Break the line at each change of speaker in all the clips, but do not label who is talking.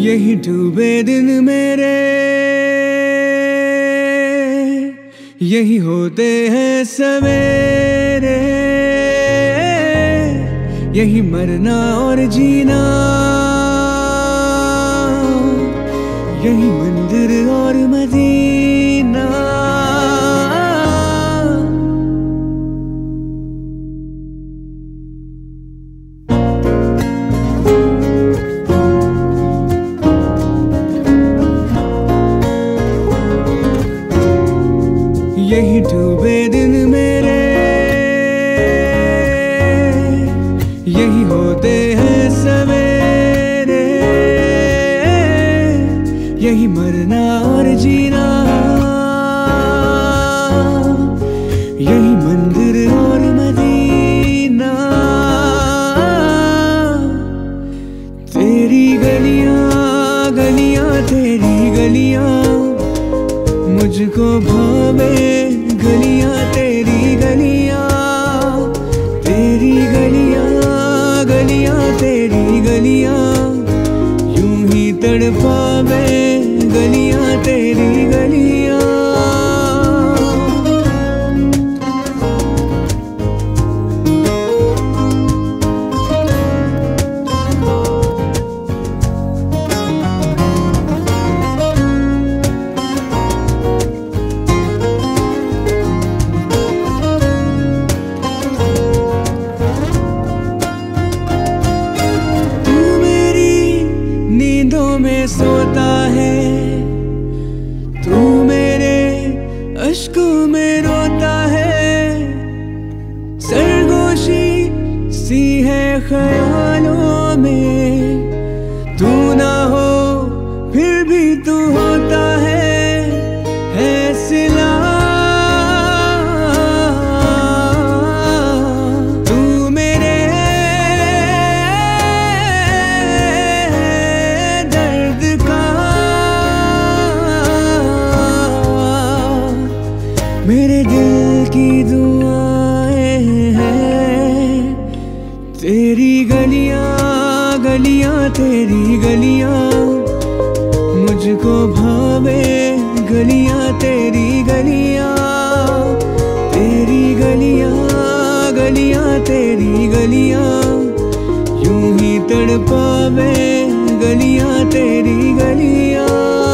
यही डूबे दिन मेरे, यही होते हैं सवेरे, यही मरना और जीना, यही मंदिर और मदीना। यही डूबे दिन मेरे, यही होते हैं सवेरे, यही मरना और जीना, यही मंदिर और मदीना। तेरी गलियां गलियां तेरी गलियां मुझको भावे, गलियां तेरी गलियां, तेरी गलियां गलियां तेरी गलियां यूं ही तड़पावे, गलियां तेरी गलियां। में सोता है तू, मेरे अश्कों में रोता है, सरगोशी सी है ख्यालों में, तू ना हो फिर भी तू होता है सिला। मेरे दिल की दुआएं हैं, तेरी गलियां गलियां तेरी गलियां मुझको भावे, गलियां तेरी गलियां, तेरी गलियां गलियां तेरी गलियां यूं ही तड़पावे, गलियां तेरी गलियां।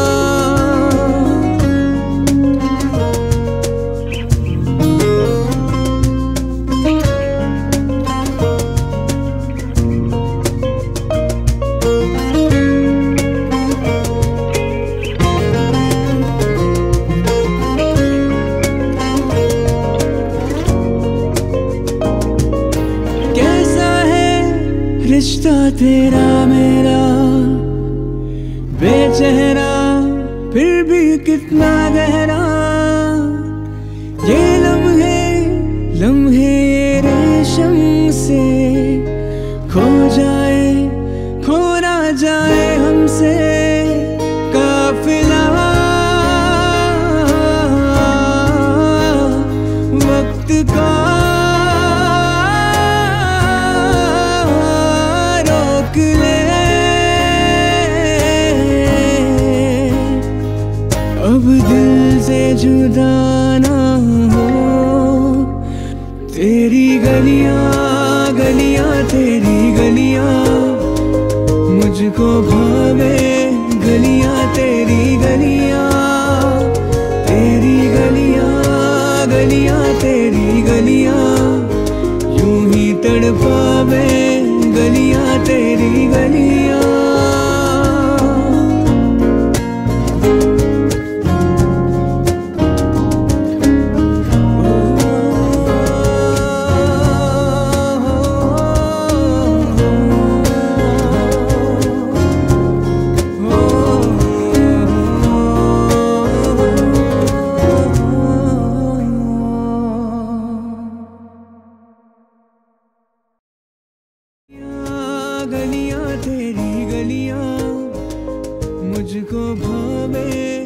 रिश्ता तेरा मेरा बेचेहरा फिर भी कितना गहरा, ये लम्हे लम्हे ये रेशम से खो जाए, खो ना जाए हमसे काफिला। वक्त का अब दिल से जुदा ना हो, तेरी गलियां गलियां तेरी गलियां मुझको भावे, गलियां तेरी गलियां, तेरी गलियां गलियां तेरी गलियां यूं ही तड़पावे, गलियां तेरी गलियां। गलियां तेरी गलियां मुझको भावे।